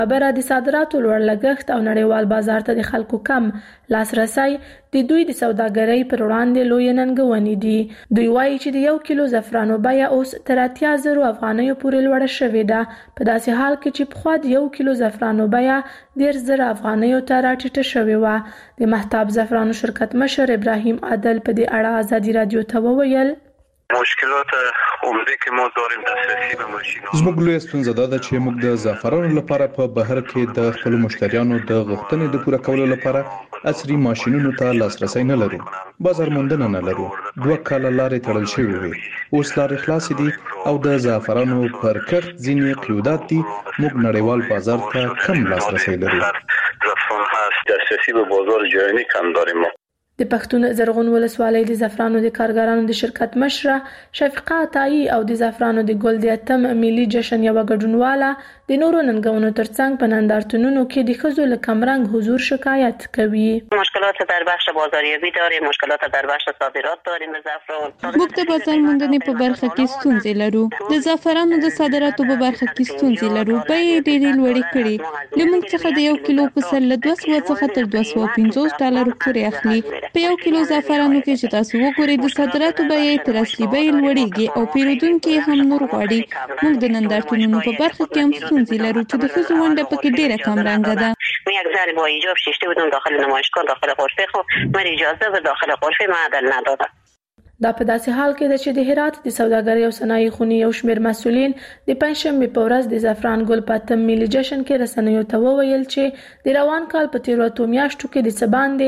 خبره د صادراتو لوړ لګښت او نړیوال بازار ته د خلکو کم لاسرسی د دوی د سوداګرۍ پر وړاندې لوی ننګونې دي. دوی وایي چې د 1 کیلو زعفرانو بیه اوس تر 80,000 افغانیو پورې لوړه شوې ده، په داسې حال کې چې پخوا د 1 کیلو زعفرانو بیه 10,000 افغانیو ته راټیټه شوې وه. د مهتاب زعفرانو شرکت مشر ابراهیم عادل په دې اړه ازادي رادیو ته وویل: مشکلات عمده که ما داریم دسترسی به ماشین‌ها. زموږ لویه ستونزه دا ده چې موږ د زعفرانو لپاره په بهر کې د خپلو مشتریانو د غوښتنې د پوره کولو لپاره عصري ماشینونو ته لاسرسی نه لرو. بازار موندنه نه لرو. 2 کاله لارې تړل شوې وي. اوس لارې خلاصې دي او د زعفرانو پر کښت ځینې قیودات دي. موږ نړیوال بازار ته کم لاسرسی لرو. زعفران هست، دسترسی به بازار جهانی کم داریم. د پښتون زرغون ولسوالۍ د زعفرانو د کارګرانو د شرکت مشره شفیقه عطایی او د زعفرانو د ګل د اتم ملي جشن یو ګډونواله د نورو ننګونو ترڅنګ په نندارتونونو کې د ښځو له کمرنګ حضور شکایت کوي. مشکلات در بخش بازاریابی داریم، مشکلات در بخش صادرات داریم. زعفران موږ د بازار موندنې په برخه کې ستونزې لرو. د زعفرانو د صادراتو په برخه کې ستونزې لرو. بیې ډېرې لوړې کړې. لمونږ څخه د 1 کیلو په سر له 200 څخه تر $250 پورې اخلي. په 1 کیلو زعفرانو کې چې تاسو وګورئ د صادراتو بیې تر اصلي بیې لوړېږي او پیرودونکي هم نور غواړي. موږ د نندارتونونو په برخه کې هم ستونزې لرو چې د ښځو ونډه پکې ډېره کمرنګه ده. یک ذره با ایجاب شیشته بودم داخل نمایشگاه داخل غرفه خو من اجازه به داخل غرفه معدل ندادم. دا په داسې حال کې ده چې د هرات د سوداګرۍ او صنایع خونې یو شمېر مسؤلین د پنځشنبې په ورځ د زعفران ګل په اتم ملي جشن کې رسنیو ته وویل چې د روان کال په تیرو اتو میاشتو کې د څه باندې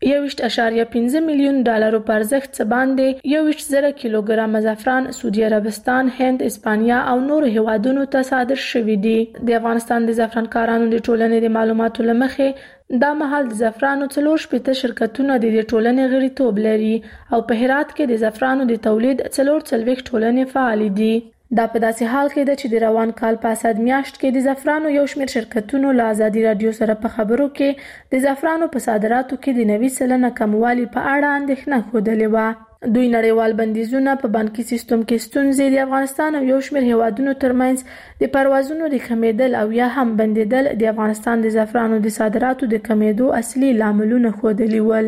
21.5 میلیون ډالرو په ارزښت څه باندې 21,000 کیلوګرامه زعفران سعودي عربستان، هند، اسپانیا او نورو هیوادونو ته صادر شوي دي. د افغانستان د زعفران کارانو د ټولنې د معلوماتو له مخې دا مهال د زعفرانو 4 شرکتونه د دې ټولنې غړیتوب لري او په هرات کې د زعفرانو د تولید 4 ټولنې فعال دي. دا په داسې حال کې ده چې د روان کال په اسد میاشت کې د زعفرانو یو شمېر شرکتونو له ازادي رادیو سره په خبرو کې د زعفرانو په صادراتو کې د 90% کموالي په اړه اندېښنه ښودلې وه. دوی نړیوال بندیزونه په بانکي سیستم کې ستونزې د افغانستان او یو شمېر هیوادونو ترمنځ د پروازونو د کمیدل او یا هم بندیدل د افغانستان د زعفرانو د صادراتو د کمیدو اصلي لاملونه ښودلي ول.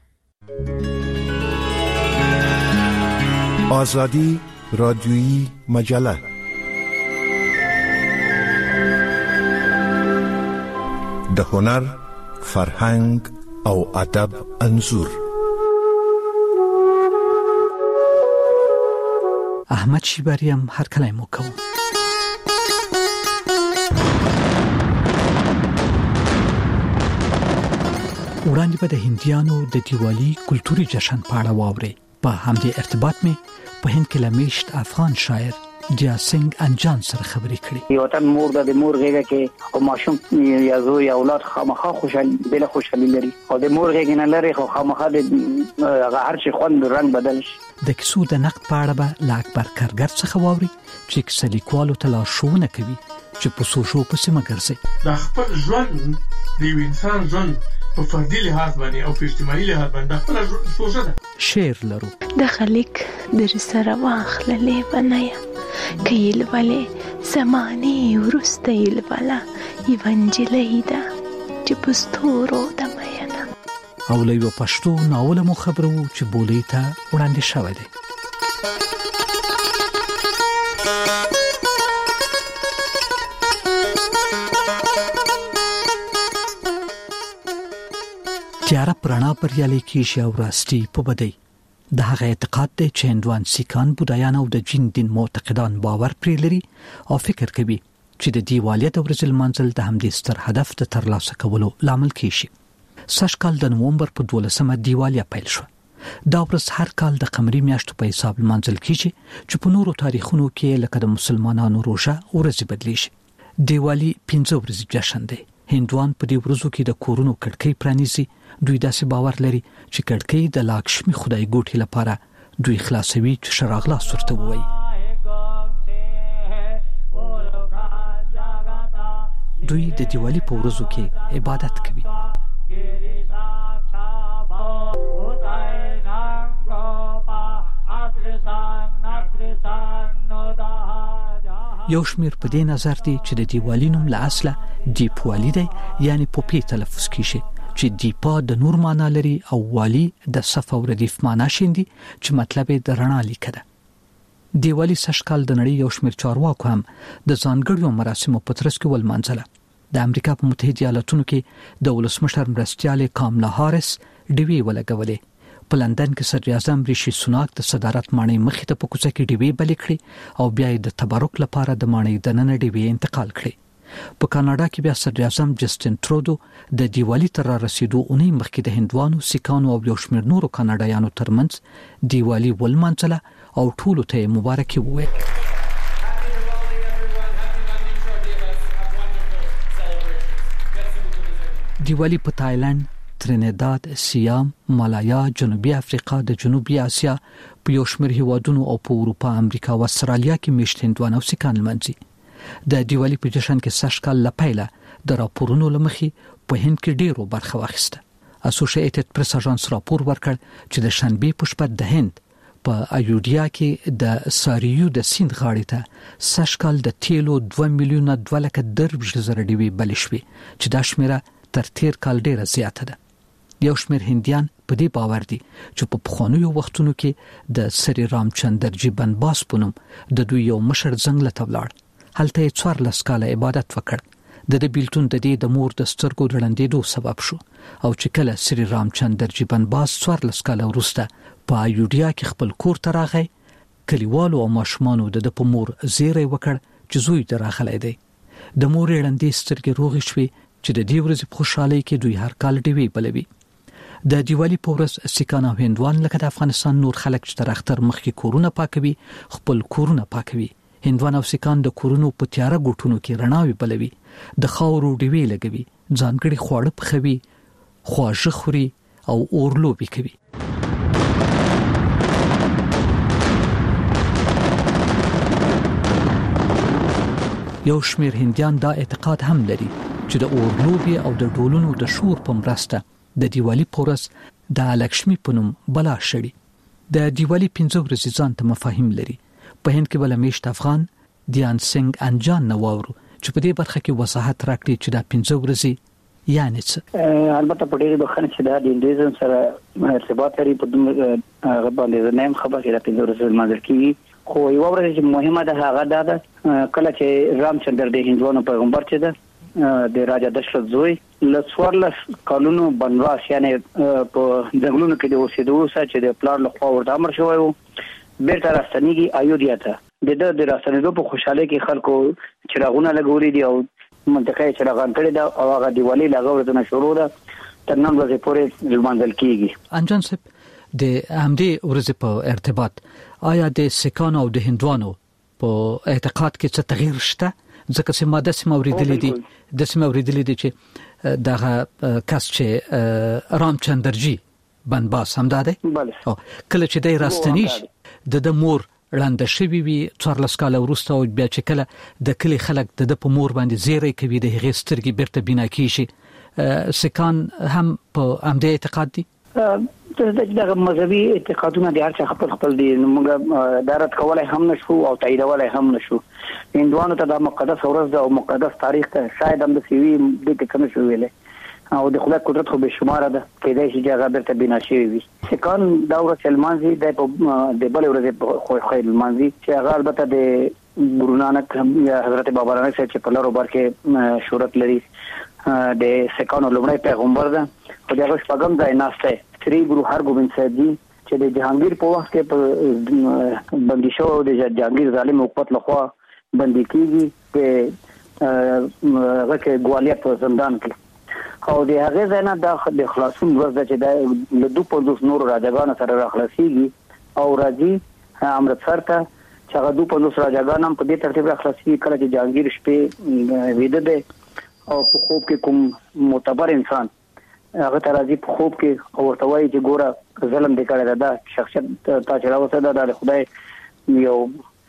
آزادی رادیویی مجله د هنر، فرهنګ او ادب انځور. احمد شیبری هم هر کله مو کوم. وړاندې به د هندیانو د دیوالی کلتوري جشن په اړه واورئ. په همدې ارتباط مې په هند کې لمیشت افغان شاعر دیا سنگ انجان سره خبرې کړې. یو وطن مور د مور غېږه کې او ماشوم یا زوی یا اولاد خامخا خوشحالي لري او د مور غېږ نه لري خو خامخا د هر شي خوند رنگ بدل شي. د کیسو د نقد په اړه به له اکبر کارګر څخه واوري چې کیسه لیکوالو ته لارښوونه کوي چې په سوشو پسې مه ګرځئ. د خپل ژوند د یو انسان ژوند په فردي لحاظ باندې او په اجتماعي لحاظ باندې خپل سوچه ده. شعر لرو. د خلک در سره واخللې بنایا کېل والے زمانه ورسته یل والا ایوانجلی دا چې پستورو د میانا او له یو پښتو ناول مو خبرو چې بولې ته وړاندې شوی دی. تیاره پرانا بریالي کیږي او راستی په بدی. د هغه اعتقاد دی چې هندوان، سیکان، بودایان او د جین دین معتقدان باور پرې لري او فکر کوي چې د دیوالیه د ورځې لمانځل د همدې ستر هدف د ترلاسه کولو لامل کیږي. سږ کال د نومبر په 12مه دیوالیه پیل شو. دا ورځ هر کال د قمري میاشتو په حساب لمانځل کیږي چې په نورو تاریخونو کې لکه د مسلمانانو روژه ورځ بدلیږي. دیوالی 5 ورځې جشن دی. هندوان په دې ورځو کې د کورونو کړکۍ پرانیزي. دوی داسې باور لري چې کړکۍ د لاکشمی خدای ګوټي لپاره دوی خلاصوي چې شراغلا سورته وایي. دوی د دیوالی په ورځو کې عبادت کوي. یو شمیر په دې نظر دی چې د دیوالي نوم له اصله دیپوالی دی یعنی پوپی تلفظ کیږي چې دیپا د نور معنا لري او والی د صف او ردیف معنا شیندي چې مطلب یې د رڼا لیک ده. دیوالی سږکال د نړۍ یو شمیر چارواکو هم د ځانګړو مراسمو په ترڅ کې ولمانځله. د امریکا په متحده ایالاتونو کې د ولسمشر مرستیال کاملا هاریس ډیوی ولګولې. په لندن کې صدر اعظم ریشي سوناک د صدارت ماڼۍ مخې ته په کوڅه کې ډیوی بلې کړې او بیا د تبرک لپاره د ماڼۍ دننه ډیوی انتقال کړې. په کاناډا کې بیا صدر اعظم جسټین ترودو د دیوالی تر رسیدو اونۍ مخکې د هندوانو، سیکانو او یو شمیر نورو کاناډایانو ترمنځ دیوالی ولمانځله او ټولو ته مبارکي وویل. دیوالی په تایلند، ترینیداد، سیام، مالایا، جنوبي افریقا، د جنوبي اسیا په یو شمیر هیوادونو او په اروپا، امریکا او استرالیا کې میشت هندوان او سیکان لمانځي. د دیوالی په جشن کې سږکال له پیله د راپورونو لمخې په هند کې ډیرو برخه واخیسته. اسوسییټډ پریس اژانس راپور ورکړ چې د شنبې په شپه د هند په ایودیا کې د ساریو د سیند غاړې ته سږکال د تیلو 2,02,000 ډیوې بلې شوې چې دا شمیره تر تیر کال ډیره زیاته ده. یو شمیر هندیان په دې باور دي چې په پخوانیو وختونو کې د سری رامچندرجی بنباس په نوم د دوی یو مشر ځنګل ته ولاړ. هلته یې 14 کاله عبادت وکړ. د بیلتون د دې د مور د سترګو ډړندېدو سبب شو او چې کله سری رامچندرجی بنباس 14 کاله وروسته په ایودیا کې خپل کور ته راغی، کلیوالو او ماشومانو د په مور زیری وکړ چې زوی د راغلی دی. د مور ډړندې سترګې روغې شوې چې د دې ورځې په خوشحالۍ کې دوی هر کال ډیوې بلوي. د دیوالی په ورځ سیکان او هندوان لکه د افغانستان نور خلک چې تر اختر مخکې کورونه پاکوي خپل کورونه پاکوي. هندوان او سیکان د کورونو په تیاره ګوټونو کې رڼاوي بلوي، د خاورو ډیوې لګوي، ځانګړي خواړه پخوي، خواږه خوري او اورلوبي کوي. یو شمیر هندیان دا اعتقاد هم لري چې د اورلوبي او د ډولونو د شور په مرسته د دیوالی پورس د لکشمی په نوم بلا شړي. د دیوالی 15 ورځې ځان ته مفاهیم لري. په هند کې بل میشت افغان دیان سنگ انجان نواورو چې په دې برخه کې وضاحت راکړي چې دا 15 ورځې یعنی څه. البته په ډېر بخښنه چې دا د هندویزم سره ارتباط لري په هغه باندې نه خبره کې دا 15 ورځې مازل کیږي. خو یو ورځ چې مهمه ده هغه ده کله چې رامچندر د هندوانو پیغمبر چې ده د راجا دشرت زوی له 14 کالونو بنواس یعنی په ځنګلونو کې د اوسېدو سره چې د پلان له خوا ورته امر شوی وو بیرته راستنیږي ایودیا ته. د راستنېدو په خوشاله کې خلکو چراغونه لګولي دي او منطقه چراغان کړي دا او هغه دیوالی لګول د شروع ده تر نن ورځې پورې لمانځل کیږي. انجان صاحب د همدې ورځې په ارتباط آیا د سیکانو او د هندوانو په اعتقاد کې څه تغییر شته؟ ځکه چې ماده سم اوریدلې دي چې دغه کس چې رامچندرجی بنباس هم ده کله چې د راستنیش د مور لاندې شوی وي 14 کال وروسته او بیا چې کله د کلی خلک د په مور باندې زیری کوي د هغې سترګې بیرته بنا کیږي. سیکان هم په همدې اعتقاد دي. دغه مذهبي اعتقادونه د هر څه خپل دي، موږ دارت کولای هم نشو او تاییدولای هم نشو. هندوانو ته د مقدس ورځ او مقدس تاریخ ته شاید هم د سیوی د څه شو ویلې او د خدای قدرت خو به شمار ده کېدای شي چې هغه بیرته بنا شي وي. سیکان دا ورځ المانزي د بل ورځ خو خیر المانزي چې هغه البته د ګورو نانک یا حضرت بابا نانک چې په لارو بار کې شهرت لري د سیکانو لومړی پیغمبر ده او دغه شپږم ځای ناشته سری ګورو هرګوبند صاحب جی چې د جهانگیر په وخت کې په بندي شو د جهانگیر ظالم حکومت لخوا بندي کیږي په هغه کې ګوالیار په زندان کې او د هغه ځای نه د خلاصون ورځ چې د له 250 نور راجاګانو سره راخلاصيږي او راځي امرتسر ته چې هغه 250 راجاګان هم په دې ترتیب راخلاصيږي کله چې جهانگیر شپې ویده ده او په خوب کې کوم معتبر انسان هغه ترازی په خوب کې ورته وایي چې ګوره ظلم دې کړی دا شخصیت تا چې راوسته دا د خدای یو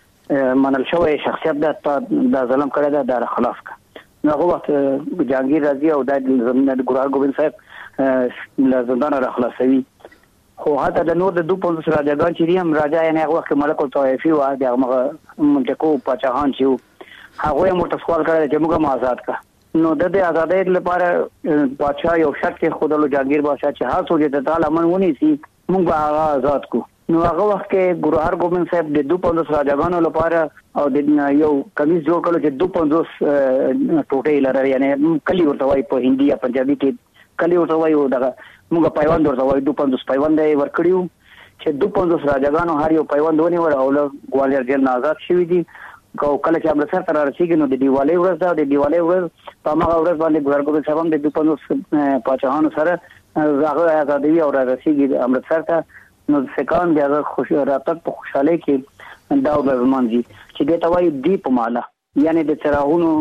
منل شوی شخصیت دا ظلم کړی دا خلاص کا. نو هغه وخت جهانگیر راځي او د ګورو هرګوبند صاحب له زندان را خلاصوي. خو هغه د نور د 250 راجاګان چې هم راجا یې هغه وخت ملک الطوایفي و د هغه منطقو پاچاهان چې هغه موږ سوال کړی چې موږ آزاد کا نو د دې آزادۍ لپاره بادشاہ یو شرط کې خودلو جاگیر بادشاہ چې هر څو د تعالی امن ونی سي موږ هغه آزاد کو نو هغه وخت کې ګورو هرګوبند صاحب د 250 راجاګانو لپاره او د یو کمیس جوړ کړو چې 250 ټوټې لري یعنی کلی ورته وای په هندي یا پنجابي کې کلی ورته وای او دغه موږ پیوند ورته وای 250 پیوند یې ورکړیو چې 250 راجاګانو هر یو پیوند ونی ور او له ګوالیر جیل آزاد شوی دي کله چې امرتسر ته رسیدي نو د دیوالی ورځ دا د دیوالی ورځ په هغه ورځ باندې ګورګوبند صاحب هم د 250 پاچاهانو سره هغه آزادي او رسیدي امرتسر ته نو سکان د هغه خوشی راتګ په خوشاله کې دا ورځ دي چې د توای دیپ مالا یعنی د چراغونو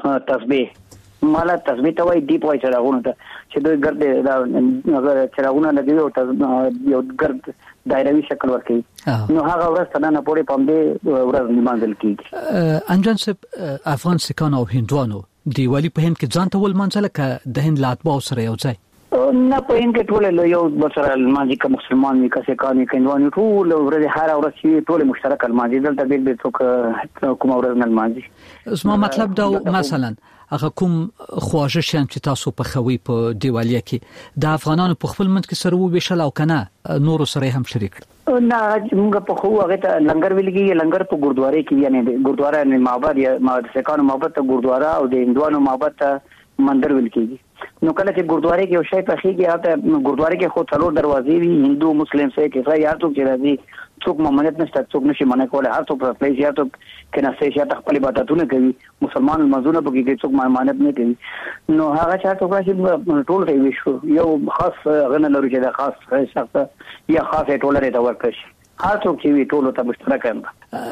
تسبیح مالا تسبیح توای دیپ وای چراغونو ته چې دوی ګرد دا چراغونه لګي او یو ګرد دایروي شکل ورکړي نو هغه ورځ ته نه پورې پم دې ورځ نیمانځل کیږي انجان صاحب افغان سکان او هندوانو دیوالی په هند کې ځان ته ول منځله ک د هند لاتبا سره یو ځای نه په هند کې ټول یو بسره الماجی کا مسلمان وي کا سکان هندوانو ټول ورځ هر ورځ ټول مشترک الماجی دلته به څوک کوم ورځ نه الماجی اسما مطلب دا مثلا هغه کوم خواږه شان چې تاسو په خوي په دیوالیه کې د افغانانو په خپل منځ کې سره و بشل او کنه نور سره هم شریک نه موږ په خو هغه ته لنګر ویلګي لنګر په ګردواره کې یعنی ګردواره نه معبد یا سکانو معبد ته ګردواره او د هندوانو معبد ته مندر ویل کېږي نو کله چې ګردواره کې یو شی پخېږي هغه ګردواره کې خو څلور دروازې وي هندو مسلم سه کې ځای یاتو کې راځي څوک ممنعت نشته څوک نشي منع کولای هر څوک په خپل ځای ته کې نه سې شاته خپل عبادتونه کوي مسلمان مزونه به کې څوک ممنعت نه کوي نو هغه چاته چې ټول کوي شو یو خاص غنه لري چې دا خاص شخص یا خاص ټولره دا ورکشي هر څوک چې ټول ته مشترک هم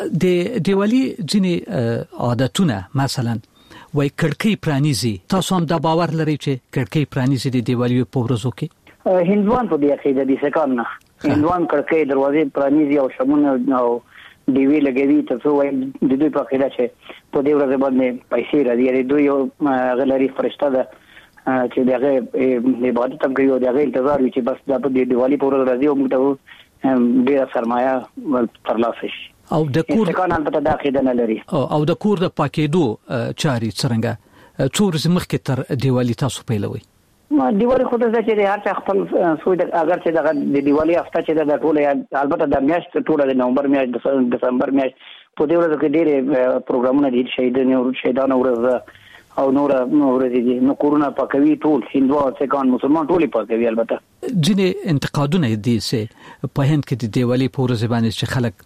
د دیوالی ځینې عادتونه مثلا وای کړکۍ پرانیزي تاسو هم دا باور لرئ چې کړکۍ پرانیزي د دیوالی په ورځو کې هندوان په دې عقیده دي سکان نه هندوان کړکۍ دروازې پرانیزي او شمونه او دیوی لګوي تاسو وای د دوی په عقیده چې په دې ورځ باندې پیسې راځي یعنی دوی یو غلري فرشته ده چې دغه عبادت هم کوي او دغه انتظار وي چې بس د دیوالی په ورځ راځي او موږ ډېر سرمایه ترلاسه شي او د کور سکان البته د عقیده نه لري او د کور د پاکېدو چاري څنګه څو ورځې مخکې تر دیوالی تاسو پیلوي دیوالی خو د چې هر څه خپل سوید اگر چې د دیوالی هفته چې د ټوله البته د میاشت ټوله د نومبر میاشت د دسمبر میاشت په دې ورځ کې ډېر پروګرامونه دي شهیدانو ورځ او نور ورځې دي نو کورونه پاکوي ټول هندو او سکان مسلمان ټول پاکوي البته ځینې انتقادونه دي چې په هند کې د دیوالی په ورځ باندې چې خلک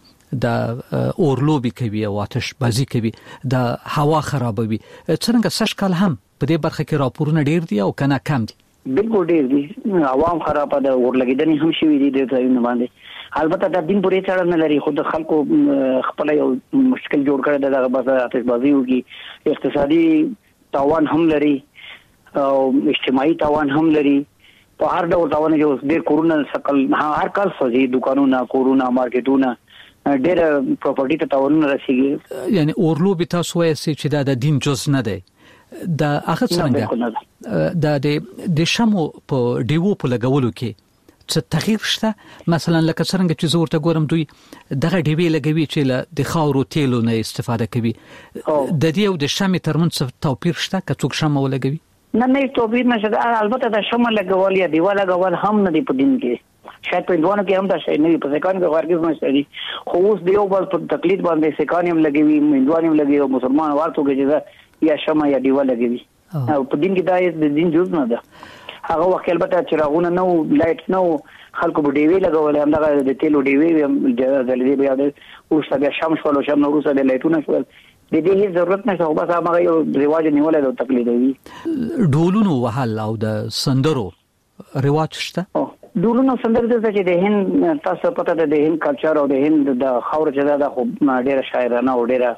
د اورلوبي کوي او آتش بازی کوي د هوا خرابوي څنګه سشکل هم په دې برخه کې راپورونه ډیر دي او کنه کم دي بالکل ډیر دي عوام خراب ده ورلګیدنې هم شوې دي د ځایونو باندې البته د دین پورې چاړه نه لري خود خلکو خپل یو مشکل جوړ کړی دغه بس آتش بازی وږي اقتصادي تاوان هم لري او اجتماعي تاوان هم لري په هر ډول تاوان جو ډیر کورونه سکل هر کال سوځي دکانونه کورونه مارکیټونه ډېر پراپرټي ته تاوان رسیږي یعنی اورلوبي تاسو وایي چې دا دین جز نه دی د اخر څنګه د شمو په دیوو په لګولو کې څه تغییر شته مثلا لکه څنګه چې زورته ګورم دوی دغه دیوی لګوي چې د خاورو تیلو نه استفاده کوي د دې او د شمې ترمنځ توپیر شته که څوک شمه ولګوي نه توپیر نشته البته د شمه لګول یا دیوال لګول هم نه دی په دین کې شاید په دوانو کې هم دا شی نه په سکان کې ورګز نه شي خو اوس دیو بل په تقلید باندې سکان هم لګوي هندوان هم لګوي او مسلمان ورته کې یا شمه یا دیوال لګوي او په دین کې دا د دین جز نه ده هغه وخت البته چراغونه نو لایټ نو خلکو په دیوی لګول هم دغه د تیلو دیوی د بیا د اوس بیا شمس ولو شم نو روسه د لایټونه شول د دې هیڅ ضرورت نشته خو بس هغه یو رواج نیولای د تقلیدوي ډولونو وهل او د سندرو رواج شته ډولونو سندرو چې د هند تاسو پته ده د هند کلچر او د هند د خاور چې دا خو ډیره شاعرانه او ډیره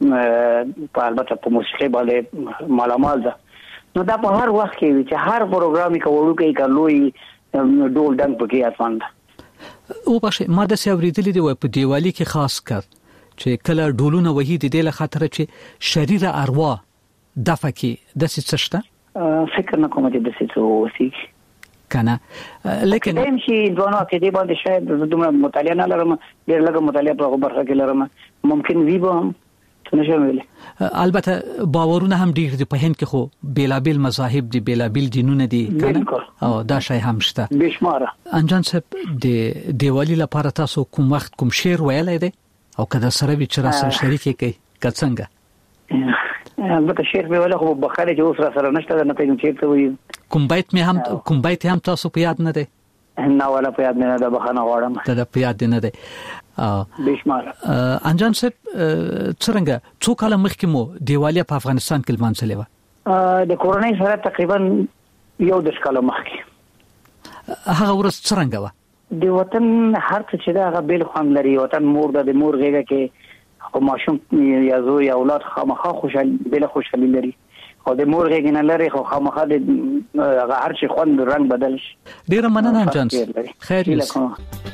په البته په موسیقي باندې مالامال ده نو دا په هر وخت کې چې هر پروګرام کې وړو کې کلوي ډول ډنګ پکې اسمان ده او بشه ما د سیوریدلې دی په دیوالی کې خاص کر چې کله ډولونه وهي د دې له خاطر چې شریر اروا دفع کې د څه شته فکر نه کوم چې د څه وسی کنه لیکن دیم شي دوه کې دی باندې شاید دومره مطالعه نه لرم ډېر لږه مطالعه په برخه کې لرم ممکن وی به نشم ویلي. البته باورونه هم ډیر دي په هند کې، خو بیلابل مذاهب دي، بیلابل دینونه دي کنه، او دا شای هم شته بشماره. انجان صاحب د دیوالی لپاره تاسو کوم وخت کوم شعر ویلای دی او کله سره به چر سره شریک کی کڅنګ؟ البته شعر به ولا خو بخاله چې اوس را سره نشته، نه پېږم چې ته وي کوم بیت هم تاسو په یاد نه دی؟ نه ولا په یاد نه ده، بخانه غواړم ته په یاد نه دی. بشماره. انجان صاحب څنګه څو کال مخکې مو دیوالی په افغانستان کې لمانځلې و؟ د کورونای سره تقریبا 11 کال مخکې. هغه ورځ څنګه و؟ د وطن هر څه چې دا غبل خوان لري، وطن مور د مور غېږه کې خو ماشوم یا زوی یا اولاد خامخا خوشحالي لري، او د مور غېږ نه لري خو خامخا د هر شي خوند رنگ بدل شي. ډیر مننه انجان. خیر یې.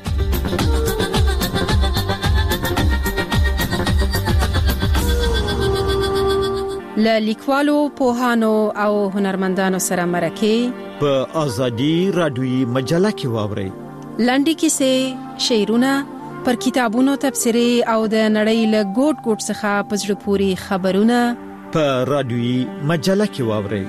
له لیکوالو، پوهانو او هنرمندانو سره مرکه په ازادي رادیوي مجله کې واوري. لنډی کیسې، شعرونه، پر کتابونو تبصرې او د نړۍ له ګوټ څخه په زړه پورې خبرونه په رادیوي مجله کې واوري.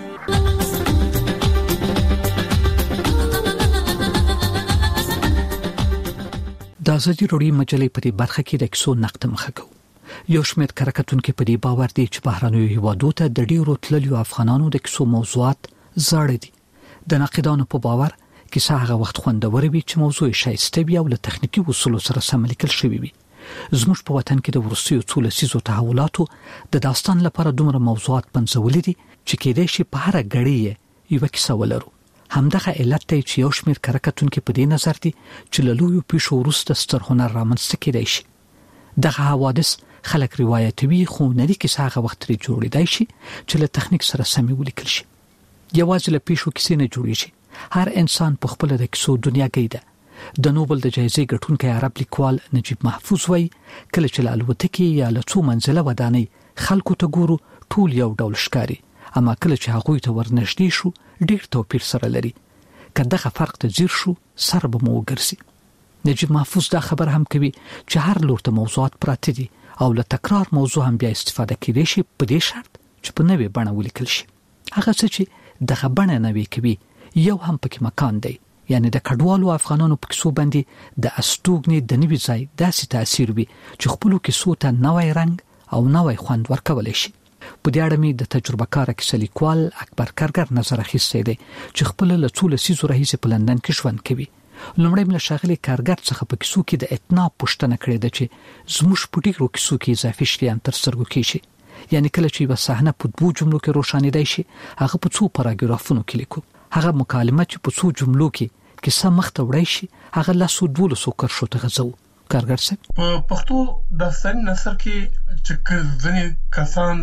د ازادي رادیوي مجلې په دې برخه کې د کیسو نقد مخه کوي. یو شمېر کارکتونکو په دې باور دي چې بهرانيو هیوادو ته د ډیرو تللیو افغانانو د کیسو موضوعات زاړه دي. د ناقدانو په باور کیسه هغه وخت خوندور وي چې موضوع شایسته وي او له تخنیکی اصولو سره سم لیکل شوی وي. زموږ په وطن کې د وروستیو څو لسیزو تحولاتو د داستان لپاره دومره موضوعات پنځولي دي چې کېدای شي په هر غړي یو کیسه ولرو. همدغه علت دی چې یو شمېر کارکتونکو په دې نظر دي چې له لویو پیښو وروسته ستر هنر رامنځته کېدای شي. دغه حوادث خلک روایتوي، خو نه دي کیسه هغه وخت لري جوړېدای شي چې له تخنیک سره سمې ولیکل شي. یوازې له پیښو کیسې نه جوړېږي. هر انسان په خپل د کیسو دنیا کې ده. د نوبل د جایزې ګټونکي عرب لیکوال نجیب محفوظ وایي کله چې الوتکې یا له څو منزله ودانۍ خلکو ته ګورو ټول یو ډول ښکاري، اما کله چې هغوی ته ورنږدې شو ډیر توپیر سره لري. که دغه فرق ته ځیر شو سر به مو وګرځي. نجیب محفوظ دا خبر هم کوي چې هر لور ته موضوعات پراته دي او له تکرار موضوع هم بیا استفاده کېدای شي په دې شرط چې په نوې بڼه ولیکل شي. هغه څه چې دغه بڼه نوې کوي یو هم پکې مکان دی، یعنی د کډوالو افغانانو په کیسو باندې د استوګنې د نوې ځای داسې تاثیر وي چې خپلو کیسو ته نوی رنګ او نوی خوند ورکولی شي. په دې اړه مې د تجربه کار کیسه لیکوال اکبر کارګر نظر اخیستی دی چې خپل له څو لسیزو راهیسې په لندن کې ژوند کوي. لومړی مې له ښاغلي کارګر څخه په کیسو کې د اتناب پوښتنه کړې ده چې زموږ په ډېرو کیسو کې اضافي شیان تر سترګو کېږي، یعنی کله چې یوه صحنه په 2 جملو کې روښانېدای شي هغه په 2 پاراګرافونو کې لیکو. هغه مکالمه چې په 2 جملو کې کیسه مخته وړای شي هغه له 12 کرښو ته غځو. کارګر صاحب په پښتو داستاني نثر کې چې ځینې کسان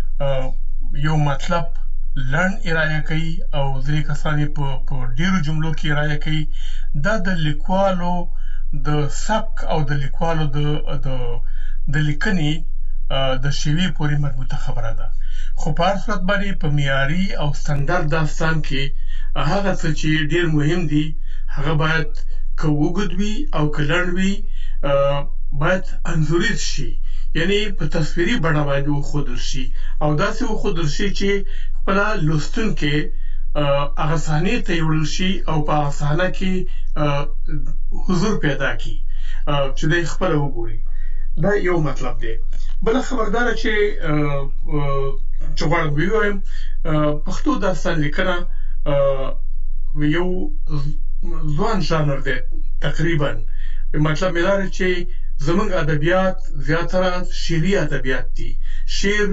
یو مطلب لړن ارائه کوي او ځینې کسان په ډیرو جملو کې ارائه کوي، دا د لیکوالو د سبک او د لیکوالو د لیکنې د شیوې پورې مربوطه خبره ده. خو په هر صورت باندې په معیاري او ستندرد داستان کې هغه څه چې ډیر مهم دي هغه باید که اوږد وي او که لنډ وي باید انځوریز شي، یعنی په تصویري بڼه باندې وښودل شي او داسې وښودل شي چې خپله لوستونکی هغه صحنې ته یوړل شي او په هغه صحنه کې حضور پیدا کړي چې دی خپله وګوري. دا یو مطلب دی. بله خبرداره چې غواړم ووایم پښتو داستان لیکنه یو ځوان ژانر دی تقریبا. مطلب مې دا دی چې زموږ ادبیات زیاتره شعري ادبیات دي. شعر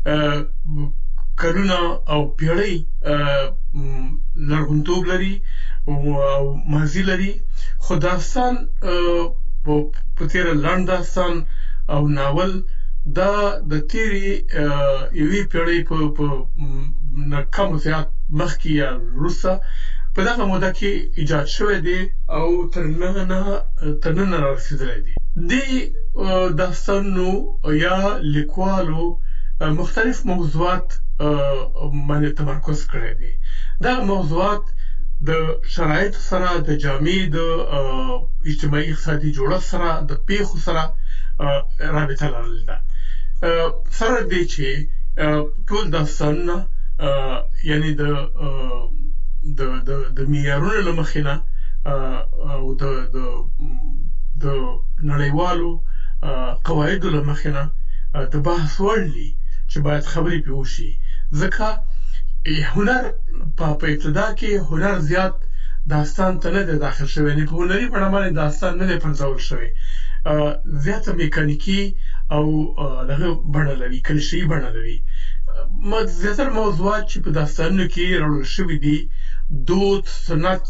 کلونه او پیړۍ لرغونتوب لري او ماضي لري، خو داستان په تېره لنډ داستان او ناول دا د تېرې یوې پیړۍ په کم زیات مخکې یا وروسته په دغه موده کې ایجاد شوی دی او تر ننه رارسېدلی دی. دې داستانونو یا لیکوالو مختلف موضوعات باندې تمرکز کړی دی. دغه موضوعات د شرایطو سره، د جامعې د اجتماعي اقتصادي جوړښت سره، د پیښو سره رابطه لرلې ده. سره دې چې ټول داستانونه یعنی د معیارونو له مخې نه او د نړیوالو قواعدو له مخې نه د بحث وړ دي چې باید خبرې پرې وشي. ځکه هنر په ابتدا کې هنر زیات داستان ته نه دی داخل شوی، یعنې په هنري بڼه باندې داستان نه دی پنځول شوی، زیاته میکانیکي او دغه بڼه لري، کلیشه‌ایي بڼه لري. زیاتره موضوعات چې په داستانونو کې راوړل شوي دي دود، سنت،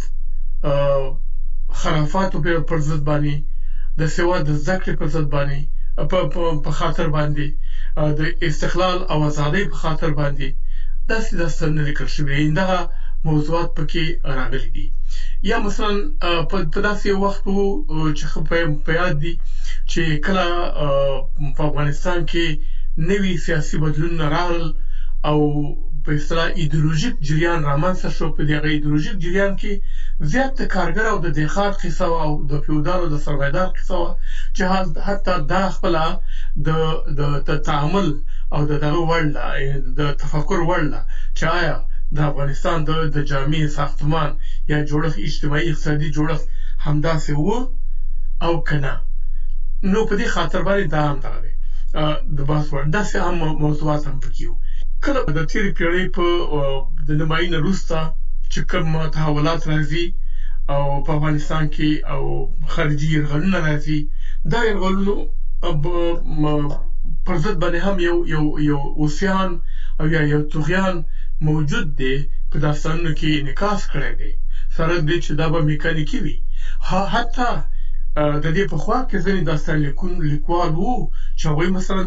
خرافاتو پر ضد باندې، د سواد د زده کړې پر ضد باندې، په خاطر باندې، د استقلال او ازادۍ په خاطر باندې داسې داستانونه لیکل شوي دي. دغه موضوعات پکې راغلي دي. یا مثلا په داسې وخت چې په یاد دي چې کله په افغانستان کې نوي سیاسي بدلونونه راغلل او په اصطلاح ایدئولوژیک جریان رامنځته شو. په دغه ایدئولوژیک جریان کې زیات د کارګر او د دهقان قصه او د فیودال او د سرمایه‌دار قصه وه چې حتی دا خپله د تعامل او د دغه وړ ده، د تفکر وړ ده چې آیا د افغانستان د جامع ساختمان یا جوړښت، اجتماعي اقتصادي جوړښت همداسې و او که نه. نو په دې خاطر باندې دا هم دغه دی د بحث وړ. داسې هم موضوعات هم پکې وو. کله د تېرې پېړۍ په د نیمایي نه وروسته چې کوم تحولات راځي او په افغانستان کې او خارجي یرغلونه راځي، دا یرغلونو پر ضد باندې هم یو عصیان او یا یو طغیان موجود دی، په داستانونو کې انعکاس کړی دی، سره دې چې دا به میکانیکي وي. حتی د دې پخوا کې ځینې داستان لیکوال وو چې هغوی مثلا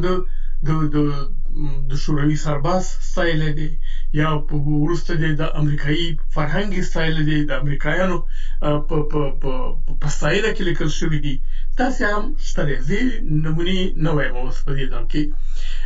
د شوروي سرباز ستایلی دی، یا وروسته د امریکایي فرهنګي ستایلی دی، د امریکایانو په ستایله کې لیکل شوي دي. داسې هم شته دی. زه نمونې نه وایم اوس په دې ځای کې،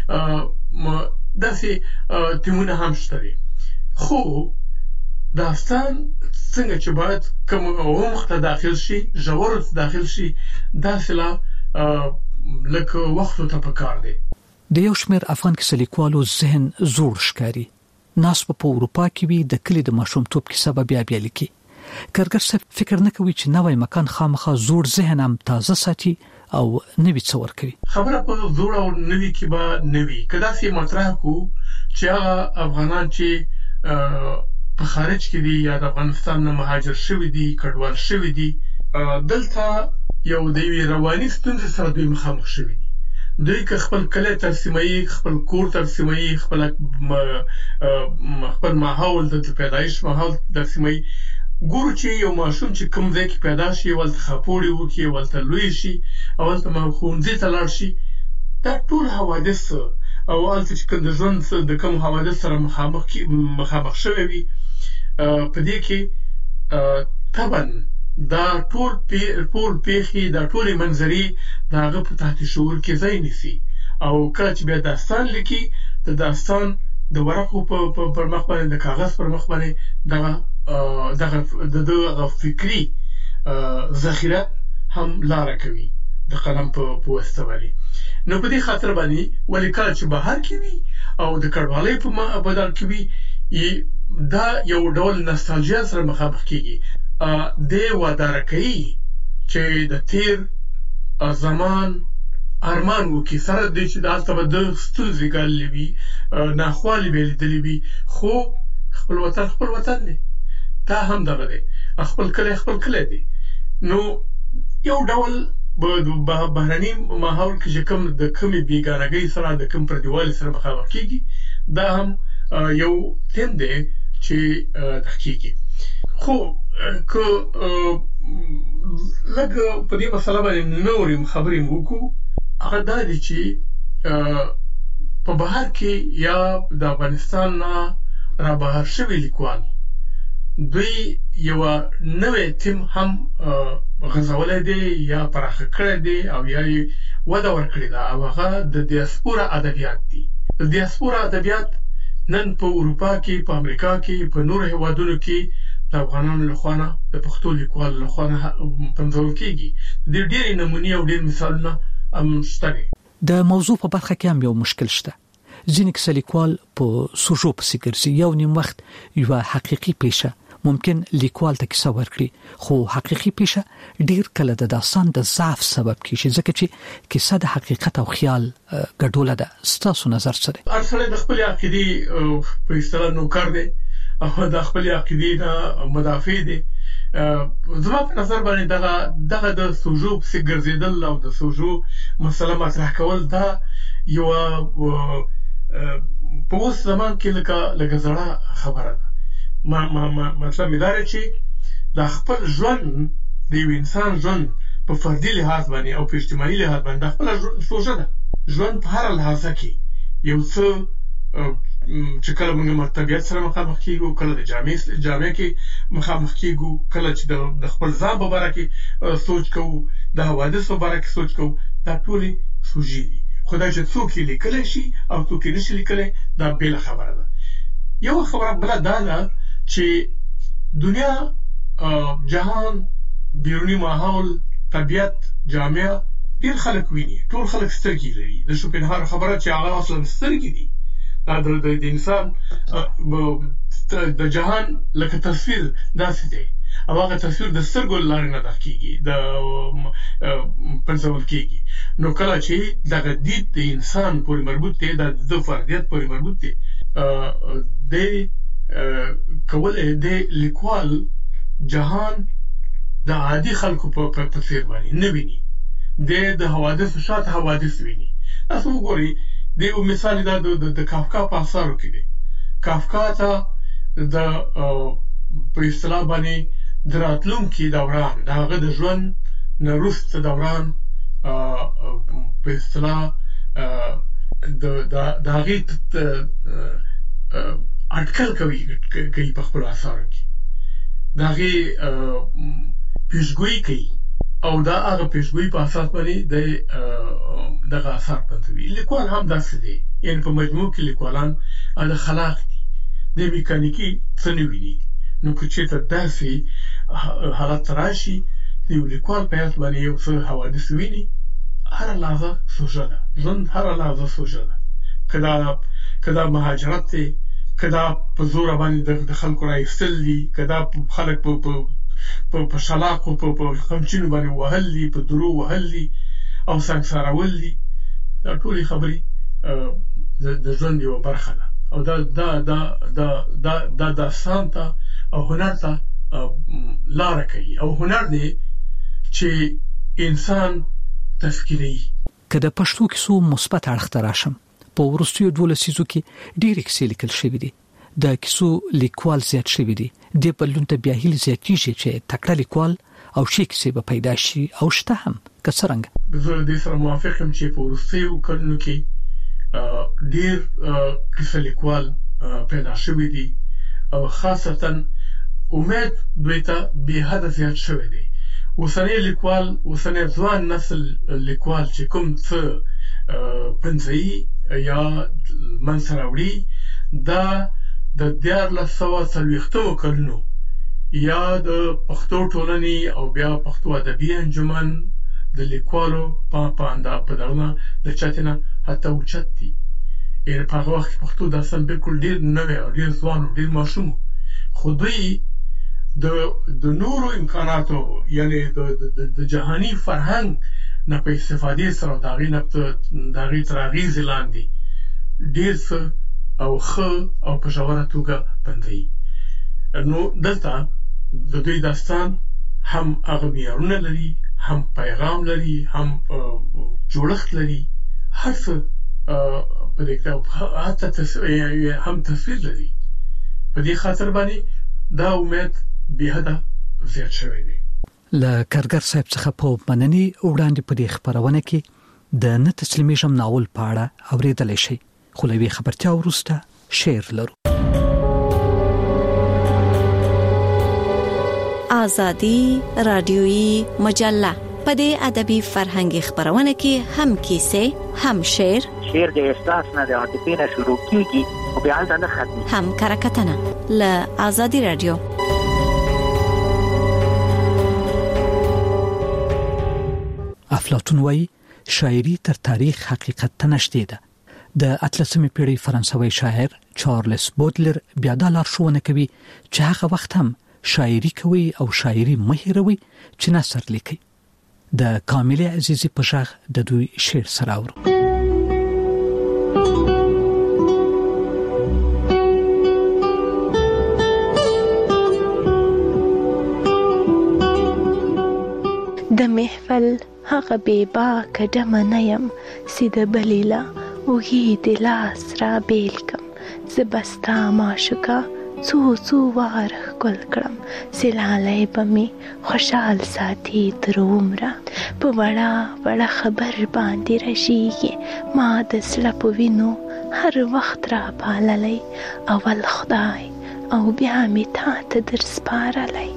داسې تیمونه هم شته دی. خو داستان څنګه چې باید کوم عمق ته داخل شي، ژورو ته داخل شي، داسې لا لکه وختو ته پکار دی. د یو شمېر افغان کیسه لیکوالو ذهن زوړ ښکاري. ناس په اروپا کې وي، د کلي د ماشومتوب کیسه به بیا لیکي. کارګر صاحب فکر نه کوي چې نوی مکان خامخا زوړ ذهن هم تازه ساتي او نوی څه ورکوي. خبره په زوړ او نوی کې به نوی که داسې مطرح کړو چې هغه افغانان چې په خارج کې دي یا د افغانستان نه مهاجر شوي دي، کډوال شوي دي، دلته یو د یوې رواني ستونزې سره دوی مخامخ شوي دي. دوی که خپل کلی ترسیموي، خپل کور ترسیموي، خپل ماحول د پیدایش ماحول ترسیموي، ګورو چې یو ماشوم چې کوم ځای کې پیدا شي، ولته خاپوړې وکړي، ولته لوی شي، ولته ښوونځي ته لاړ شي، دا ټول حوادث او هلته چې د ژوند د کوم حوادث سره مخامخ شوی وي، په دې کې طبعا دا ټول پیښې، دا ټولې منظرې د هغه په تحت شعور کې ځای نیسي. او کله چې بیا داستان لیکي، د داستان د ورقو پر مخ باندې، د کاغذ پر مخ باندې دغه فکري ذخیره هم لاره کوي د قلم په واسطه باندې. نو په دې خاطر باندې ولې کله چې بهر کې وي او د کډوالۍ په بدل کې وي، دا یو ډول نستالژیا سره مخامخ کیږي. دې واداره کوي چې د تیر زمان ارمان وکړي، سره دې چې دلته به د ستونزې ګاللې وي، ناخوالې به یې لیدلې وي، خو خپل وطن دی. دا هم دغه دی، خپل کلی دی. نو یو ډول بهرني ماحول کې چې کوم د کومې بېګانګۍ سره، د کوم پردیوالي سره مخامخ کیږي، دا هم یو تیم دی چې کیږي. خو که لږ په دې مسله باندې نورې خبرې وکړو، هغه دا دی چې په بهر کې یا د افغانستان نه را بهر شوي لیکوال دوی یوه نوی تیم هم غځولی دی یا پراخه کړی دی او یا یې وده ورکړې ده، او هغه د دیاسپورا ادبیات دي. د دیاسپورا ادبیات نن په اروپا کې، په امریکا کې، په نورو هیوادونو کې د افغانانو لخوا نه، د پښتو لیکوالو لخوا نه پنځول کېږي. د ډېرې نمونې او ډېر مثالونه هم شته دي. د موضوع په برخه کې هم یو مشکل شته. ځینې کیسه لیکوال په سوژو پسې ګرځي. یو نیم وخت یو حقيقي پیشه ممکن لیکوال ته کیسه ورکړي، خو حقيقي پیشه ډیر کله د داستان د ضعف سبب کیږي، ځکه چې کیسه د حقیقت او خیال ګډوله ده. ستاسو نظر څه دی؟ ارسله د خپل عقیدې په اصطلاح نوکر دی او د خپل عقیدې نه مدافع دی. زما په نظر باندې دغه د سوژو پسې ګرځیدل او د سوژو مسله مطرح کول دا یو په اوس زمان کې لکه زړه خبره ده. مطلب دا دی چې د خپل ژوند د یو انسان ژوند په فردي لحاظ باندې او په اجتماعي لحاظ باندې د خپل سوژه ده. ژوند په هر لحاظه کې یو څه چې کله موږ طبیعت سره مخامخ کیږو، کله د جامعه کې مخامخ کیږو، کله چې د خپل ځان په اړه کې سوچ کوو، د حوادث په اړه کې سوچ کوو، دا ټول سوژې دي. خدای چې څوک یې لیکلی شي او څوک یې نشي لیکلی دا بېله خبره ده. یو خبره بله دا ده چې دنیا، جهان، بیرونی ماحول، طبیعت، جامعه ډېر خلک ویني، ټول خلک سترګې لري. د شوپنهاور خبره چې هغه اصلا سترګې دي، دا د انسان د جهان لکه تصویر داسې دی او هغه تصویر د سترګو لارې نه دق کېږي، د پنځول کېږي. نو کله چې دغه دید د انسان پورې مربوط دی، د فردیت پورې مربوط دی، د کولی د لیکوال جهان د عادي خلکو په څیر باندې نه ویني، د حوادثو شاته حوادث ویني. تاسو وګورئ، د یو مثال دا د کافکا په اثارو کې دی. کافکا ته په اصطلاح باندې د راتلونکي دوران، د هغه د ژوند نه وروسته دوران په اصطلاح د هغې اټکل کوي په خپلو اثارو کې، د هغې پیشګویي کوي او دا هغه پیشګویي په اساس باندې دغه اثار پنځوي. لیکوال هم داسې دی، یعنې په مجموع کې لیکوالان د خلاق دي، د میکانیکي څه نه ویني. نو که چېرته داسې حالت راشي د یو لیکوال په حیث باندې یو څه حوادث ویني، هره لحظه سوژه ده. ژوند هره لحظه سوژه ده. که دا مهاجرت دی، که دا په زوره باندې د خلکو راایستل دي، که دا خلک په شلاقو په خمچینو باندې وهل دي، په درو وهل دي او سنګسارول دي، دا ټولې خبرې د ژوند یوه برخه ده. او دا داستان ته او هنر ته لاره کوي، او هنر دی چې انسان تفکیروي. که د پښتو کیسو مثبت اړخ ته راشم، په وروستیو 12 لسیزو کې ډېرې کیسې لیکل شوې دي، د کیسو لیکوال زیات شوي دي. دې بدلون ته بیا هیله زیاتېږي چې تکړه لیکوال او ښې کیسې به پیدا شي او شته هم. که څرنګه؟ زه دې سره موافق یم چې په وروستیو کلونو کې ډېر کیسه لیکوال پیدا شوي دي او خاصتا امید دوی ته بې حده زیات شوی دی. اوسنی لیکوال، اوسنی ځوان نسل لیکوال چې کوم څه پنځوي یا منځته راوړي، دا د 1440 کلونو یا د پښتو ټولنې او بیا پښتو ادبي انجمن د لیکوالو په دغه د چتې نه حتی اوچت دي. یعنې په هغه وخت کې پښتو داستان بالکل ډېر نوی او ډېر ځوان او ډېر ماشوم و، خو دوی د نورو امکاناتو، یعنې د جهاني فرهنګ نه په استفادې سره او د هغې تر اغېزې لاندې ډېر څه او ښه او په ژوره توګه پنځوي. نو دلته د دوی داستان هم هغه معیارونه لري، هم پیغام لري، هم جوړښت لري، هر څه په دې کې حتی هم تصویر لري. په دې خاطر باندې دا امید بې حده زیات شوی دی. له کارګر صاحب څخه په مننې وړاندې په دې خپرونه کې د نه تسلیمیږم ناول په اړه اورېدلی شئ، خو له یوې خبرتیا وروسته شعر لرو. آزادي رادیویي مجله په دې ادبي فرهنګي خبرونه کې هم کیسې، هم شعر د احساس نه د عاطفې نه شروع کیږي او بیا هلته نه ختمي، هم کرکټنه. له آزادي رادیو. افلاطون وایي شاعري تر تاریخ حقیقت ته نشته ده. د 18مې پیړۍ فرانسوي شاعر چارلز بودلر بیا د لارښوونه کوي چې هغه وخت هم شاعري کوي او شاعري مهیروي چې نثر لیکي. د کامله عزیزی په شاخ د دوی شعر سره اورو. د محفل هغه بې باکه ډمه نه یم چې د بلې له اوږې د لاس را بیل کړم. زه به ستا معشوقه څو واره ښکل کړم چې لالی به مې خوشحال ساتي تر عمره. په وړه خبر باندې رژېږي ما د زړه په وینو هر وخت را پاللی. اول خدای او بیا مې تا ته در سپارلی.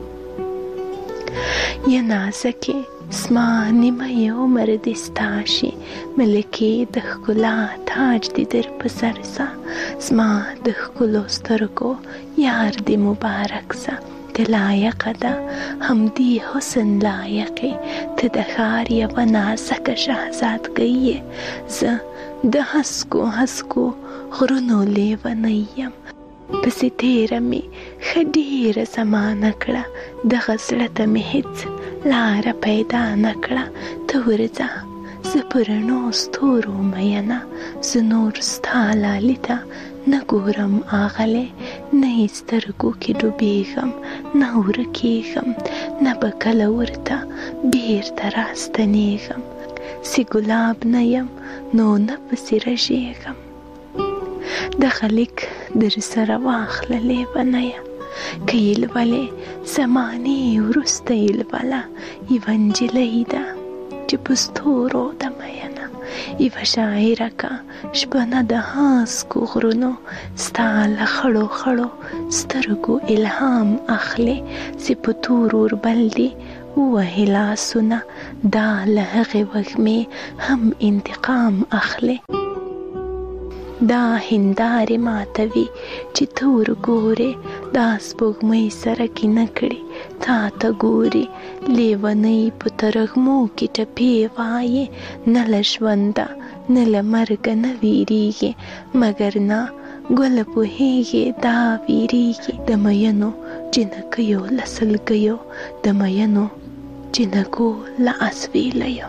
یا نازکې زما نیمه عمر دې ستا شي ملکې د ښکلا تاج دې در په سر سه. زما د ښکلو سترګو یار دې مبارک سه. ته لایقه ده همدې حسن لایقې ته د ښار یوه نازکه شهزادګۍ یې. زه د هسکو غرونو لیونی یم پسې تیره مې ښه ډېره زمانه کړه. دغه زړه ته مې هېڅ لاره پیدا نه کړه. ته ورځه زه په رڼو ستورو مینه. زه نور ستا لالي ته نه ګورم آغلی. نه یې سترګو کې ډوبېږم نه ورکېږم نه به کله ورته بېرته راستنېږم. چې ګلاب نه یم نو نه پسې رژېږم. دغه لیک در سره واخله لیونیه که یې لولې زمانې وروسته یې لوله. یوه نجلۍ ده چې په ستورو ده مینه. یوه شاعره که شپنه د هسکو غرونو ستا له خړو سترګو الهام اخلي. چې په تور اوربل دي ووهي لاسونه دا له هغې وږمې هم انتقام اخلي. دا هندارې ماتوي چې ته ورګورې. دا سپوږمۍ سره کینه کړي تا ته ګوري. لیونۍ په ترږمو کې ټپې وایي. نه له ژونده نه له مرګه نه ویریږي مګر نه ګله پوهیږي دا ویریږي. د مینو جنکیو له سلګیو د مینو جنکو له اسویلیو.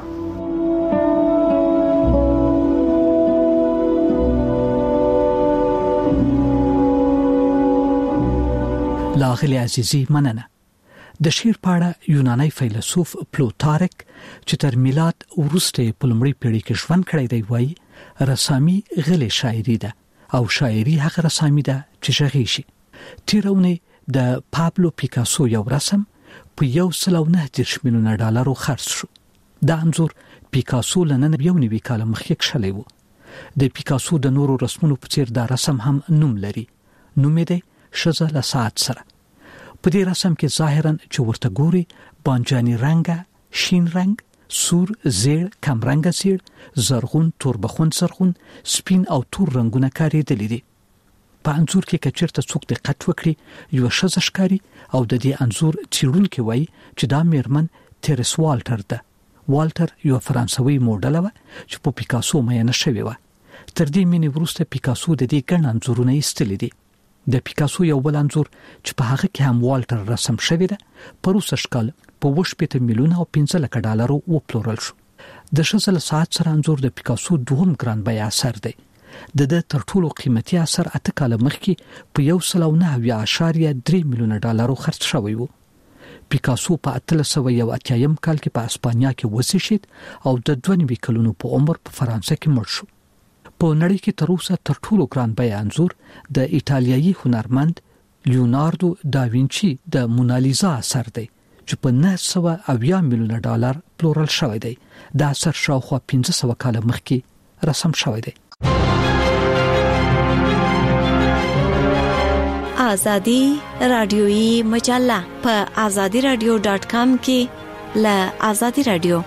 لاغلی عزیزی مننه. د شعر په اړه یونانی فیلسوف پلوتارک چې تر میلاد وروسته په لومړۍ پیړۍ کې ژوند کړی دی وایي رسامي غلې شاعري ده او شاعري هغه رسامي ده چې غږی شي. تیرونه د پابلو پیکاسو یو رسم په 1.9 میلیون ډالرو خرڅ شو. دا انځور پیکاسو لنن یو نوي کال مخکې کښلی و. د پیکاسو د نورو رسمونو په څیر دا رسم هم نوم لري. نوم یې دی شزه له ساعت سره. په دې رسم کې ظاهرا چې ورته ګوري بانجاني رنګه، شین رنګ، سور، زیړ، کم رنګه زیړ، زرغون، توربخون زرغون، سپین او تور رنگونه کارېدلي دي. په انځور کې که چېرته څوک دقت وکړي یوه ښځه ښکاري او د دې انځور څېړونکي وایي چې دا میرمن تیرس والټر ده. والټر یوه فرانسوي موډله وه چې په پیکاسو میینه شوې وه. تر دې مینې وروسته پیکاسو د دې ګڼ انځورونه ایستلي دي. د پیکاسو یو بل انځور چې په هغه کې هم والټر رسم شوی ده په 20 کال په 8 میلیون او 15 لک ډالرو وپلورل شو. د شزل ساعت سره انځور د پیکاسو دوهم ګران بیه اثر دی. د تر ټولو قیمتي اثر 8 کال مخکې په 1.9 میلیون ډالرو خرڅ شوی و. پیکاسو په 1881 کال کې په اسپانیا کې وسیشید او د 22 کلونو په عمر په فرانسه کې مړ شو. په نړۍ کې تر اوسه تر ټولو ګران بیه انځور د ایټالیایي هنرمند لیوناردو دا وینچي د مونالیزا اثر دی چې په 980 میلیون ډالر پلورل شوی دی. دا اثر شاوخوا 1500 کال مخکې رسم شوی دی. آزادی رادیویی مجله په azadiradio.com کې له آزادی رادیو.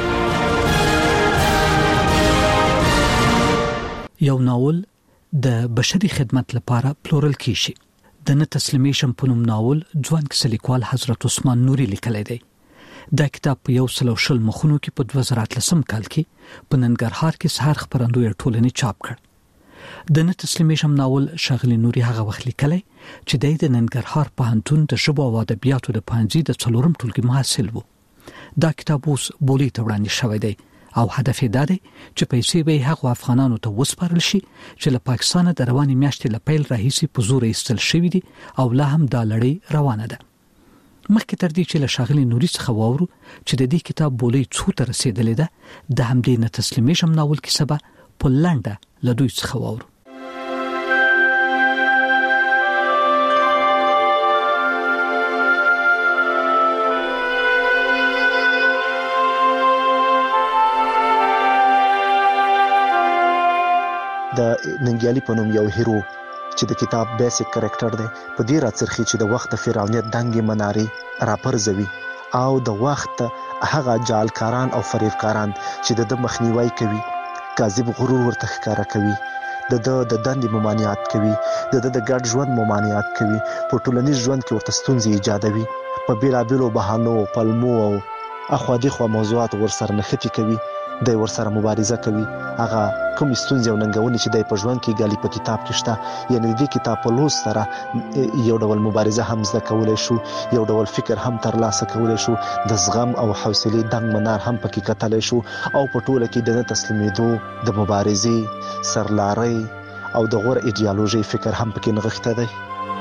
یو ناول د بشري خدمت لپاره پلورل کیږي. د نه تسلیمیشن په نوم ناول ځوان کیسه لیکوال حضرت عثمان نوري لیکلی دی. دا کتاب په 120 مخونو کې په 2013 کال کې په ننګرهار کې سهار خبرندوی ټولنې چاپ کړ. د نه تسلیمیشم ناول ښاغلي نوري هغه وخت لیکلی چې د ننګرهار پوهنتون د ژبو او ادبیاتو د پوهنځي د 4م ټولګي محصل و. دا کتاب اوس بولي ته وړاندې شوی دی او هدف یې دا دی چې پیسې به هغه افغانانو ته وسپارل شي چې له پاکستانه د رواني میاشتې له پیل راهیسې په زور ایستل شوی دي او لا هم دا لړۍ روانه ده. مخکې تر دې چې له ښاغلي نوري څخه واورو چې د دې کتاب بولي څو ته رسیدلې ده، د همدې نه تسلیمیشم ناول کیسه به په لنډه له دوی څخه واورو. د ننګیالي په نوم یو هیرو چې د کتاب بیسیک کریکټر دی په دې راڅرخي چې د وخت فرعونیت دنګې منارې راپرځوي او د وخت هغه جالکاران او فریبکاران چې د مخنیوي کوي، کاذب غرور ورته ښکارا کوي، د دندې ممانعت کوي، د ګډ ژوند ممانعت کوي، په ټولنیز ژوند کې ورته ستونزې ایجادوي، په بیلابیلو بهانو پلمو او اخوا دېخوا موضوعات ورسره نښتي کوي، د ورسره مبارزه کوي. هغه کوم ستونزې او ننګونې چې د په ژوند کې ګالي په کتاب کې شته، یعنی د کتاب په لوست سره یو ډول مبارزه هم زده کولای شو، یو ډول فکر هم ترلاسه کولای شو، د زغم او حوصلې دنګ منار هم پکې کتلای شو او په ټوله کې د نه تسلیمېدو، د مبارزې، سرلارۍ او د غوره ایډیالوژي فکر هم پکې نغښته دی.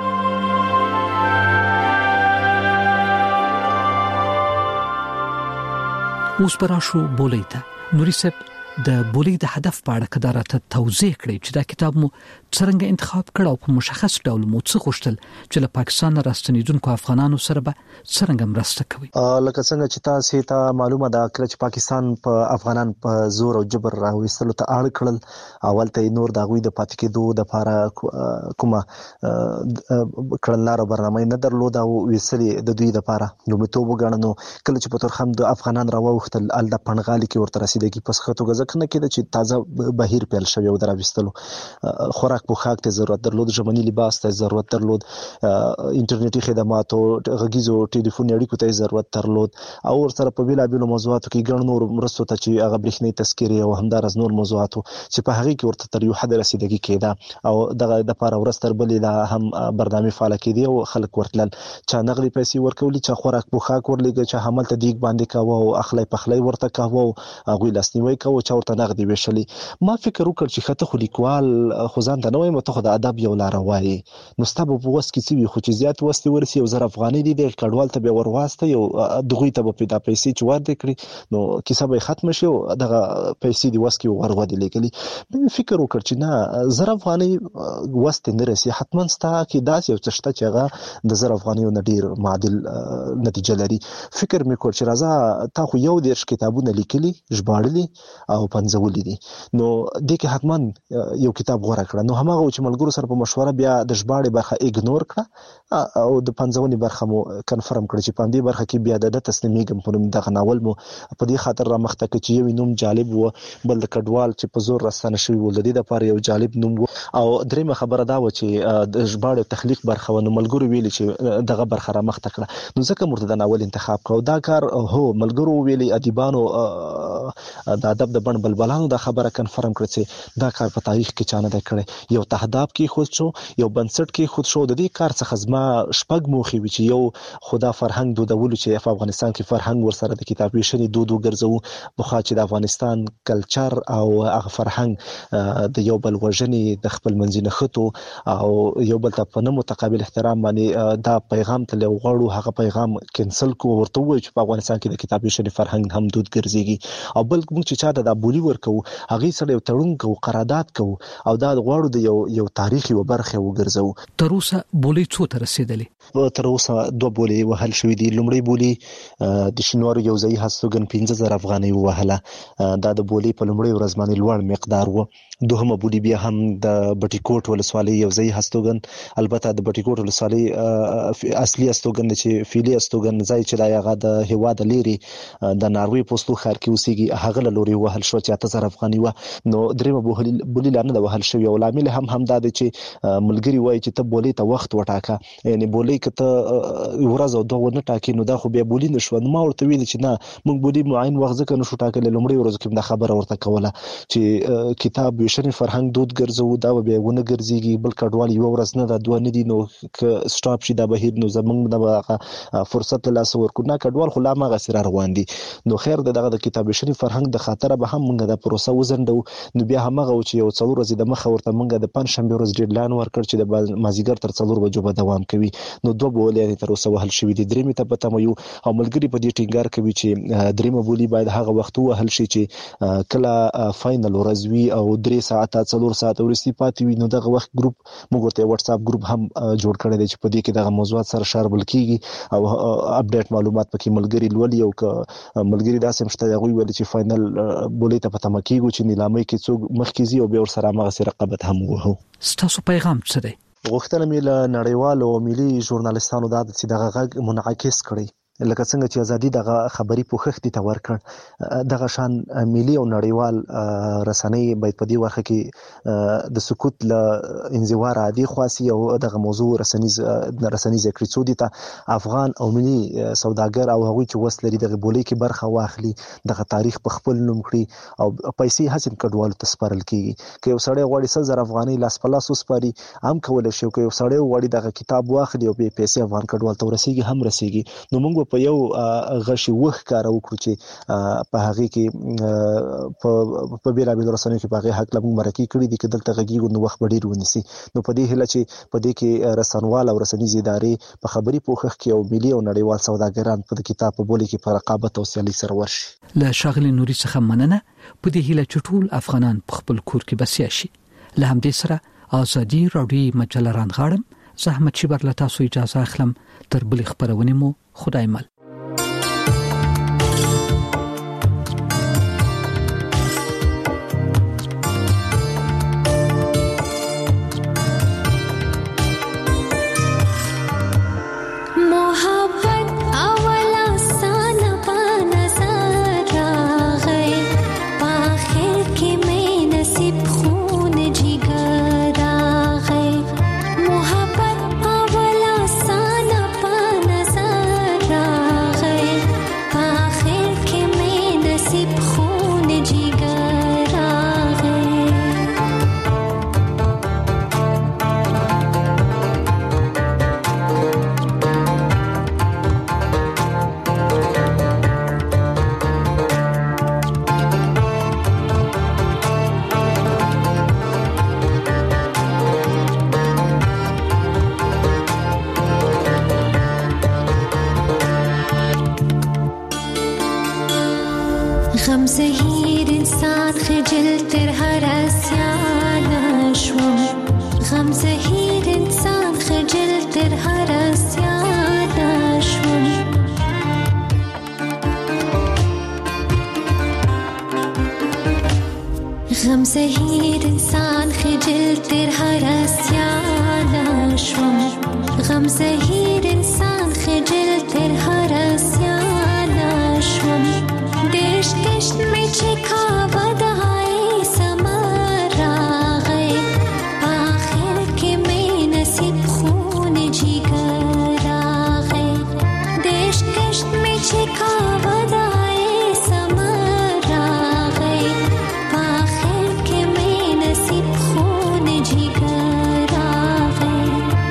اوس براشو بولي ته. نوري صاحب د بولي د هدف په اړه کدارته توضیح کړئ چې دا کتاب مو څنګه انتخاب کړ او په مشخص ډول مو څه غوښتل چې له پاکستان راستنیدونکو افغانانو سره به څنګه مرسته کوي. لکه څنګه چې تاسو ته معلومه ده چې پاکستان په افغانان په زور او جبر راوستلو ته اړ کړل. اول ته نور د غوي د پاتې کېدو د لپاره کومه کړنلار برنامه نه درلوده او وسلې د دوی لپاره لومړیتوب وګڼنو. کله چې په ترخم د افغانان راوختل ال د پنغالي کې ورته رسیدګي پس خطو ځکه نه کېده چې تازه بهیر پیل شوی او دراوستلو. خوراک پوښاک ته ضرورت درلود، ژمنی لباس ته ضرورت درلود، انټرنیټي خدماتو، غږیزو ټلیفوني اړیکو ته ضرورت درلود او ورسره په بیلابیلو موضوعاتو کې ګڼ نور مرستو ته چې هغه برېښنایي تذکرې او همدارس نور موضوعاتو چې په هغه کې ورته تر یو حد رسیدګي کېده او دغه د لپاره ورستر بلې لا هم برنامه فعال کېدی او خلک ورتلل چې نغلي پیسې ورکولي، چې خوراک پوښاک ورلېږي، چې حمل ته دیګ باندې کاوه او اخلي پخلي ورته کاوه او هغه لاسنیوي کاوه چې ورته نغدي وشلي. ما فکر وکړ چې خطه خو لیکوال خو ځان ته نه وایم، ته خو د ادب یو لار وایي، نو ستاسو په وس کې څه وي خو چې زیات وستي ورسي او زر افغاني دي د کډوال ته به ورواسته یو دغوی ته په پیدا پیسې چې ورته کړی نو کیسه به ختم شي او دغه پیسې دی وس کې ورغودي لیکلي. مې فکر وکړ چې نه زر افغاني وست نه رسي، حتما ستا کې داس یو څه چې هغه د زر افغاني نه ډیر معادل نتیجه لري. فکر مې کړ چې راځه تا خو یو ډیر کتابونه لیکلي ژباړلي او پنځولي دي، نو د کې حتما یو کتاب غوړه کړه. نو همغه چې ملګرو سره په مشوره بیا د ژباړې برخه ایګنور کړه او د پنځونی برخه مو کنفرم کړ چې په دې برخه کې بیا د تسلیمیږم په نوم دغه ناول مو په دې خاطر را مخته کې چې یو نوم جالب و، بل د کډوال چې په زور راستنه شوی و د دې لپاره یو جالب نوم و، او درېمه خبره دا و چې د ژباړې تخلیق برخه و. نو ملګرو ویلي چې دغه برخه را مخته کړه، نو ځکه مرته د ناول انتخاب کړو. دا کار هو ملګرو ویلي ادیبانو د ادب د بن بلبلانو دا خبره کنفرم کړه چې دا کار په تاریخ کې چانه ده کړی. یو تهداب کې خود شو، یو بنسټ کې خود شو. د دې کار څخه زما شپږ موخې وي چې یو خدا فرهنګ دودولو چې په افغانستان کې فرهنګ ورسره د کتابېشنې دود وګرځو، بخوا چې د افغانستان کلچر او هغه فرهنګ د یو بل وژنې د خپل منځي نښتو او یو بل ته په نه متقابل احترام باندې دا پیغام ته لغړو هغه پیغام کینسل کو ورته وایي چې په افغانستان کې د کتابېشنې فرهنګ هم دود ګرځيږي او بل موږ چې چا د بولی ورکو هغه سره یو تړون کو قرارداد کو او دا غواړو د یو تاریخي و برخه وګرځو. تر اوسه بولی څو تر رسیدلې؟ تر اوسه 2 بولی وهل شوې دي. لومړی بولی د شینوارو یو ځای هستوګن 15000 افغانۍ وهله، دا د بولی په لومړی ورځ باندې لوړ مقدار و. دوهمه بولی بیا هم د بټیکوټ ولسوالۍ یو ځای هستوګن، البته د بټیکوټ ولسوالۍ اصلي هستوګن چې فعلی هستوګن ځای چې دا هغه د هواد لري د ناروی پوسټو خار کې اوسېږي هغه له لوري وهل شو چې 8000 افغانۍ و. نو درېمه بولی لانه د وهل شوی او لامل هم دا دی چې ملګری وایي چې ته بولی ته وخت وټاکه، یعنی بولی کې کته ورځ او دوه نه ټاکي نو دا خو بیا بولی نشو. نو ما ورته ویل چې نه موږ بولی معین وخت ځکه نشو ټاکل. لومړی ورځ کې دا خبره ورته کوله چې کتاب ویشنې فرهنګ دود ګرځو دا به ونه ګرځيږي بل کډوال یو ورځ نه دا دوه نه دي نو ک سټاپ شي دا بهیر نو زمونږ د فرصت له لاس ورکو نه کډوال خو لا ما غسر روان دي. نو خیر دغه د کتاب ویشنې فرهنګ د خاطر به هم موږ د پروسه وزندو. نو بیا همغه چې یو څلور ورځې د مخه ورته موږ د پنځشنبه ورځ ډیډلاین ورکړ چې د مازیګر تر 4 بجو به دوام کوي. نو دوه بولې تر اوسه وهل شوې دي. درېمه ته پته مې یو او ملګری په دې ټینګار کوي چې درېمه بولی باید هغه وخت وهل شي چې کله فائنل ورځ وي او 3 ساعته 4 ساعته ورستی پاتې وي. نو دغه وخت ګروپ موږ ورته واتس اپ ګروپ هم جوړ کړی دی چې په دې کې دغه موضوعات سره شاربل کیږي او اپډیټ معلومات پکې ملګری لولي او ملګری داسې مشته هغه ویل چې فائنل بولې ته پته مکیږي چې نیلامه کې څوک مخکېزي او به ور سره مغه سره رقابت هم وو. ستاسو پیغام څه دی؟ غوښتنه مې له نړیوالو او ملي ژورنالستانو د چې دغه غږ منعکس کړي لکه څنګه چې ازادي دغه خبري پوښښت ته ورکړ دغه شان ملي او نړیوال رسنۍ باید په دې ورخه کې د سکوت له انزوار عادي خاصي او دغه موضوع رسنۍ ذکر څو دي ته افغان او ملي سوداګر او هغوی چې وسلري دغه بولې کې برخه واخلي دغه تاریخ په خپل نوم کړی او پیسې حسن کډوالو ته سپارل کیږي. که یو سړی غواړي 100,000 افغانۍ لاس په لاس وسپاري هم کولای شي. که یو سړی غواړي دغه کتاب واخلي او به پیسې افغان کډوال ته ورسیږي هم رسیږي. نو موږ په یو غشي وخ کار وکړو چې په هغه کې په بیره بیل رسنۍ کې په هغه حق لمو مرکه کړی دي چې دلته غږیږي نو وخت ډیر ونیسي. نو په دې هله چې په دې کې رسنوال او رسنۍ ادارې په خبري پوښښ کې او ملي او نړیوال سوداګران په کتاب په بولی کې په رقابت او سیالي سره ورشي. له شاغلي نوري څخه مننه. په دې هله چې ټول افغانان په خپل کور کې بسیا شي. له همدې سره ازادي راډیو مجله رانغاړم. زحمت شي برله تاسو اجازه اخلم. تر بل خبرونه مو خدای مل. غم زهیر انسان خجل تر هر اسیانه شوم. غم زهیر انسان خجل تر هر اسیانه شوم. غم زهیر انسان خجل تر هر اسیانه شوم. غم زهیر انسان خجل تر هر اسیانه شوم. دشت دشت میں چکاوا دہائی سمر آگئے آخر کے میں نصیب خون جگر آگئے. دشت دشت میں چکاوا دہائی سمر آگئے آخر کے میں نصیب خون جگر آگئے.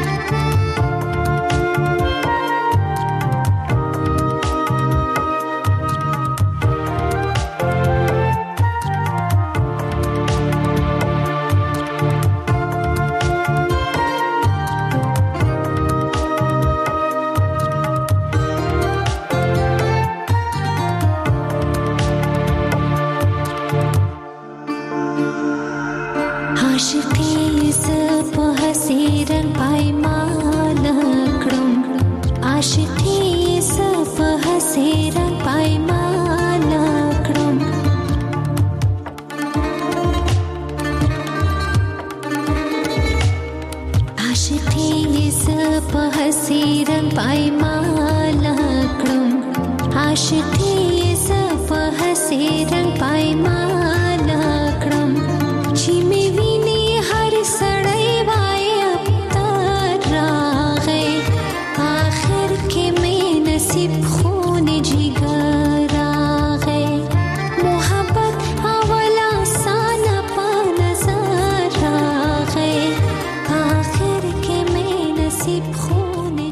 عاشقی زپ حسیرن پایمان کړم. عاشقی زپ حسیرن پایمان کړم. عاشقی زپ حسیرن پایمان کړم. عاشقی زپ حسیرن پایمان